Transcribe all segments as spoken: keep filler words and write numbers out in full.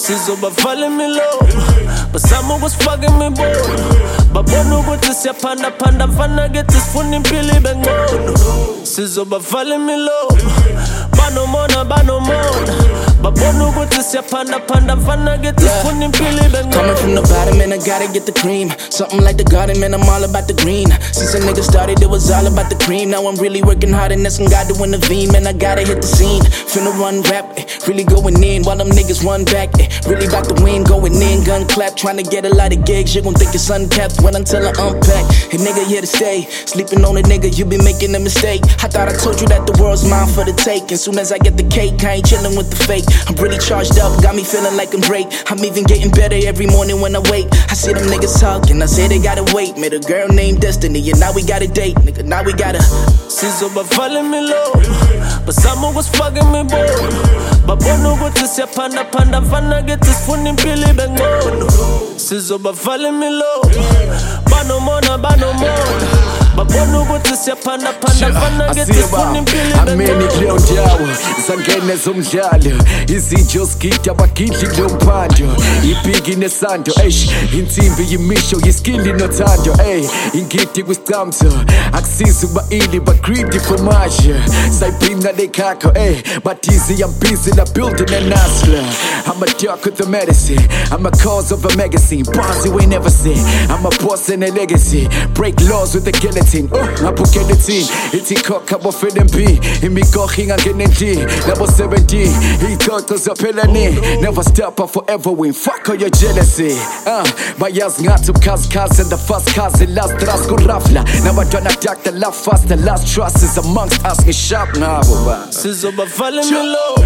Sizobavala imilo basama ukusifaka imibono babona ukuthi siyapanda phanda mfana ngithi sifuna impilo ibe ngcono sizobavala imilo banomona banomona babona ukuthi siyapanda phanda mfana ngithi sifuna impilo ibe ngcono. Coming from the bottom and I gotta get the cream. Something like the garden, man, I'm all about the green. Since a nigga started, it was all about the cream. Now I'm really working hard and that's some God to intervene. Man, I gotta hit the scene. Finna run rap, eh, really going in while them niggas run back. Eh, really about to win, going in, gun clap. Trying to get a lot of gigs, you gon' think it's uncapped when until I unpack. Hey, nigga, here to stay. Sleeping on a nigga, you been making a mistake. I thought I told you that the world's mine for the take. And soon as I get the cake, I ain't chillin' with the fake. I'm really charged up, got me feeling like I'm Drake. I'm even getting better every morning when I wake. I see them niggas talking, I say they gotta wait. Met a girl named Destiny, and now we got a date. Nigga, now we gotta sizobavala imilo basama ukusifaka imibono babona ukuthi siyapanda phanda mfana ngithi sifuna impilo ibe ngcono sizobavala imilo banomona banomona babona ukuthi siyapanda phanda mfana ngithi sifuna impilo ibe ngcono. Ameni kuleyo ndawo zangene zomdlalo izinto skida abagidli kuleyo mphando ibhiki nesando eish insimbi yimisho yiskili nothando ey ingidi kwisicamso akusizi ukuba ili but greedy for much sayiphinga lekhakho ey but easy I'm busy la building an hustler. I'm a doc with the medicine, I'm a cause of a magazine, bars you ain't never seen. I'm a boss and a legacy, break laws with the guillotine. Oh, ngabuke the team, ithi khokha bo feel and be imikohi ngangene ndi labo seventy ithotho zaphela ni never stop or forever win fuck all your jealousy. Uh, bayazi ngathi ubukhazikhazi and the first cause last trust kurafla nabantwana dak the love fast the last trust is amongst us ngisharp ngabo ba sizobavala imilo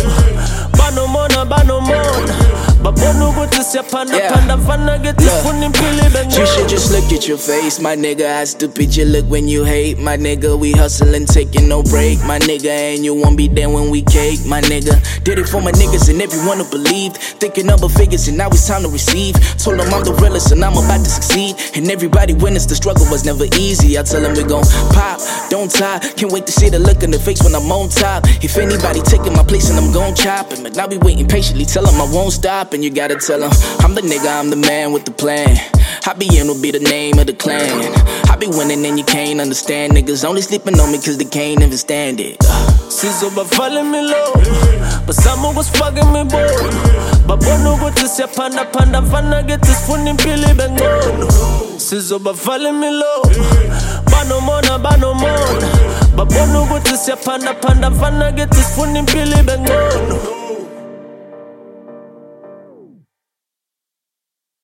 banomona banomona babona ukuthi siyapanda phanda mfana ngithi sifuna impilo ibe ngcono. You should just look at your face, my nigga. I stupid you look when you hate, my nigga. We hustling, taking no break, my nigga. And you won't be there when we cake, my nigga. Did it for my niggas and everyone who believed. Thinking number figures and now it's time to receive. Told them I'm the realest and I'm about to succeed. And everybody witness the struggle was never easy. I tell them we gon' pop, don't tie. Can't wait to see the look in the face when I'm on top. If anybody taking my place and I'm gon' chop it, but now we waiting patiently. Tell them I won't stop and you gotta tell them I'm the nigga, I'm the man with the plan. I be in will be the name of the clan. I be winning and you can't understand. Niggas only sleeping on me cause they can't even stand it. Sizobavala imilo basama ukusifaka imibono babona ukuthi siyapanda phanda mfana ngithi sifuna impilo ibe ngcono sizobavala imilo banomona banomona babona ukuthi siyapanda phanda mfana ngithi sifuna impilo ibe ngcono.